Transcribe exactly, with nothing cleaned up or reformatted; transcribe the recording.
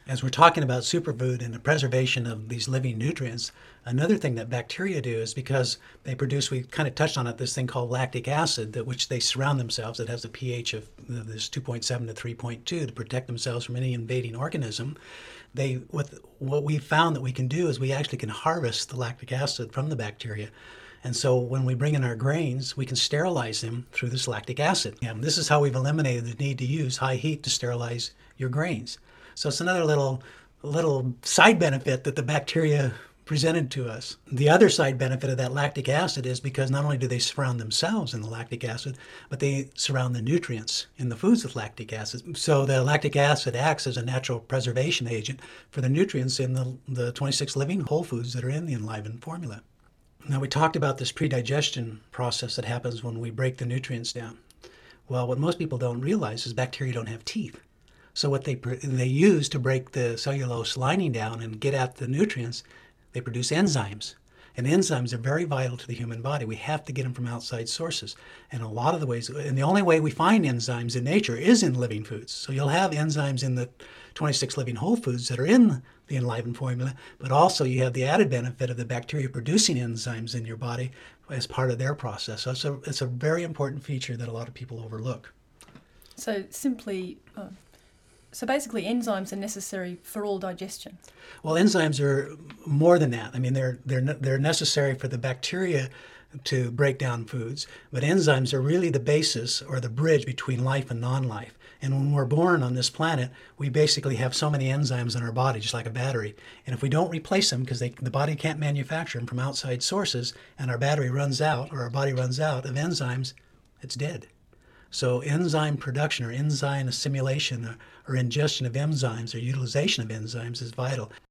As we're talking about superfood and the preservation of these living nutrients, another thing that bacteria do is because they produce, we kind of touched on it, this thing called lactic acid, that which they surround themselves. It has a pH of this two point seven to three point two to protect themselves from any invading organism. They, with what we found that we can do is we actually can harvest the lactic acid from the bacteria. And so when we bring in our grains, we can sterilize them through this lactic acid. And this is how we've eliminated the need to use high heat to sterilize your grains. So it's another little little side benefit that the bacteria presented to us. The other side benefit of that lactic acid is because not only do they surround themselves in the lactic acid, but they surround the nutrients in the foods with lactic acid. So the lactic acid acts as a natural preservation agent for the nutrients in the, the twenty-six living whole foods that are in the Enliven formula. Now, we talked about this predigestion process that happens when we break the nutrients down. Well, what most people don't realize is bacteria don't have teeth. So what they they use to break the cellulose lining down and get at the nutrients, they produce enzymes. And enzymes are very vital to the human body. We have to get them from outside sources. And a lot of the ways, and the only way we find enzymes in nature is in living foods. So you'll have enzymes in the twenty-six living whole foods that are in the Enliven formula, but also you have the added benefit of the bacteria producing enzymes in your body as part of their process. So it's a, it's a very important feature that a lot of people overlook. So simply... Uh... So basically enzymes are necessary for all digestion. Well, enzymes are more than that. I mean, they're they're they're necessary for the bacteria to break down foods, but enzymes are really the basis or the bridge between life and non-life. And when we're born on this planet, we basically have so many enzymes in our body, just like a battery. And if we don't replace them, because the body can't manufacture them from outside sources, and our battery runs out, or our body runs out of enzymes, it's dead. So enzyme production or enzyme assimilation or, or ingestion of enzymes or utilization of enzymes is vital.